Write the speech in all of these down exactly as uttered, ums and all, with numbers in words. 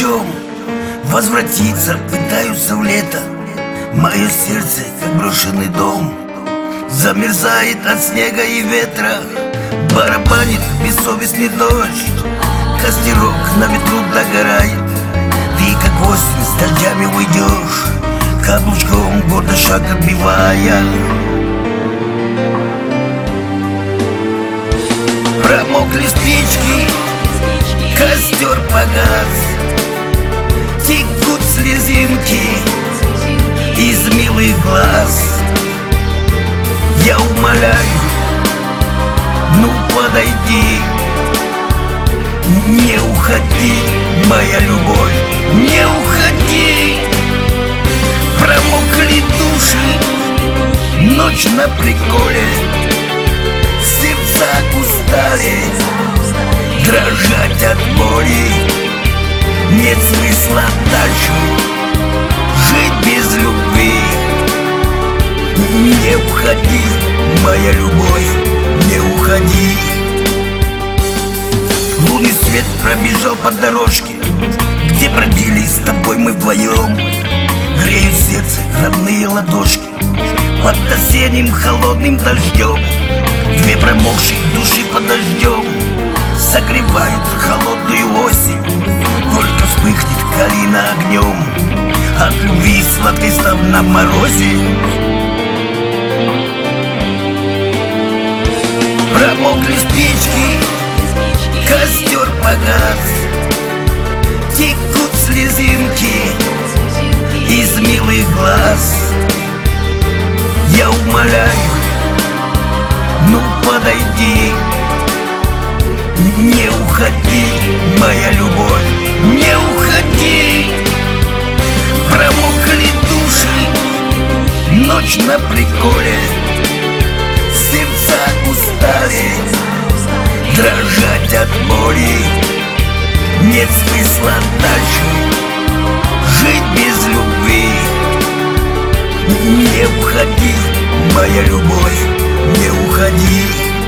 дождем возвратиться пытаются в лето. Мое сердце, как брошенный дом, замерзает от снега и ветра. Барабанит бессовестный дождь, костерок на ветру догорает. Ты, как осень, с дождями уйдешь, каблучком гордо шаг отбивая. Промокли спички, костер погас, текут слезинки из милых глаз. Я умоляю, ну подойди, не уходи, моя любовь, не уходи. Промокли души, ночь на приколе, сердца устали дрожать от боли. Нет смысла дальше жить без любви. Не уходи, моя любовь, не уходи. Лунный свет пробежал по дорожке, где бродили с тобой мы вдвоем. Греют сердце родные ладошки под осенним холодным дождем. Две промокшие души под дождем согревают холодную осень. Только вспыхнет калина огнем от любви сладкой став на морозе. Промокли спички, костер погас, текут слезинки из милых глаз. Я умоляю, ну подойди, не уходи, моя любовь, не уходи. Промокли души, ночь на приколе, сердца устали дрожать от боли. Нет смысла дальше жить без любви. Не уходи, моя любовь, не уходи.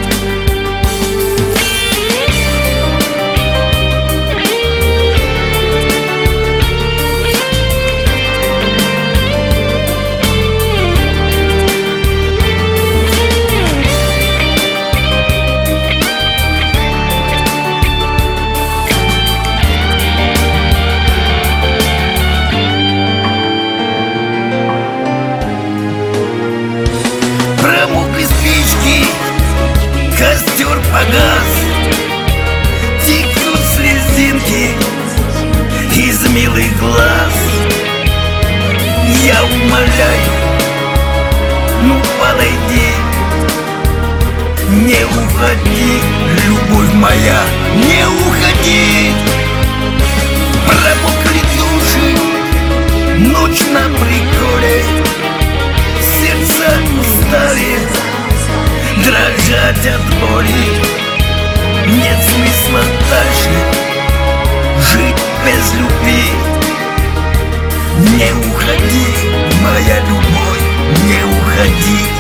Промокли спички, костер погас, текут слезинки из милых глаз. Я умоляю, ну подойди, не уходи, любовь моя, не уходи. Промокли души, ночь на приколе, сердца устали дрожать от боли. Нет смысла дальше жить без любви. Не уходи, моя любовь, не уходи.